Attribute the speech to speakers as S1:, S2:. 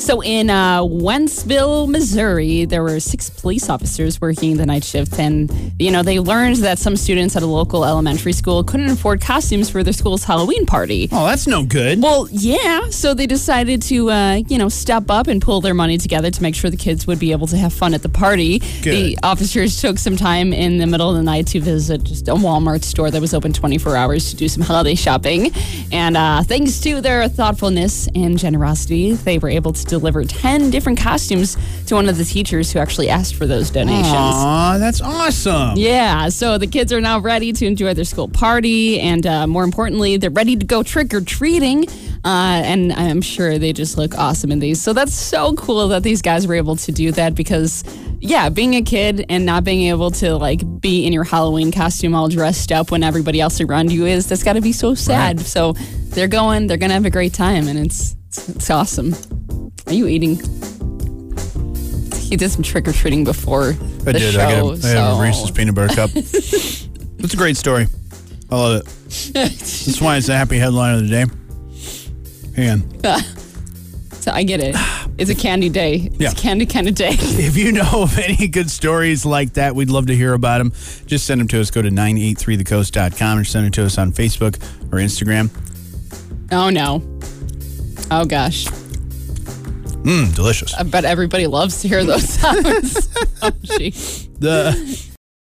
S1: So in Wentzville, Missouri, there were 6 police officers working the night shift. And, they learned that some students at a local elementary school couldn't afford costumes for their school's Halloween party.
S2: Oh, that's no good.
S1: Well, yeah. So they decided to, step up and pull their money together to make sure the kids would be able to have fun at the party.
S2: Good.
S1: The officers took some time in the middle of the night to visit just a Walmart store that was open 24 hours to do some holiday shopping. And thanks to their thoughtfulness and generosity, they were able to deliver 10 different costumes to one of the teachers who actually asked for those donations.
S2: Aw, that's awesome.
S1: Yeah, so the kids are now ready to enjoy their school party, and more importantly, they're ready to go trick-or-treating, and I'm sure they just look awesome in these. So that's so cool that these guys were able to do that because, yeah, being a kid and not being able to, be in your Halloween costume all dressed up when everybody else around you is, that's got to be so sad. Right. So they're going to have a great time, and it's awesome. Are you eating? He did some trick-or-treating before the show.
S2: I have a Reese's peanut butter cup. It's a great story. I love it. That's why it's a happy headline of the day. Hang on.
S1: So I get it. It's a candy day. It's a candy kind of day.
S2: If you know of any good stories like that, we'd love to hear about them. Just send them to us. Go to 983thecoast.com or send it to us on Facebook or Instagram.
S1: Oh, no. Oh, gosh.
S2: Delicious.
S1: I bet everybody loves to hear those sounds. Oh, gee.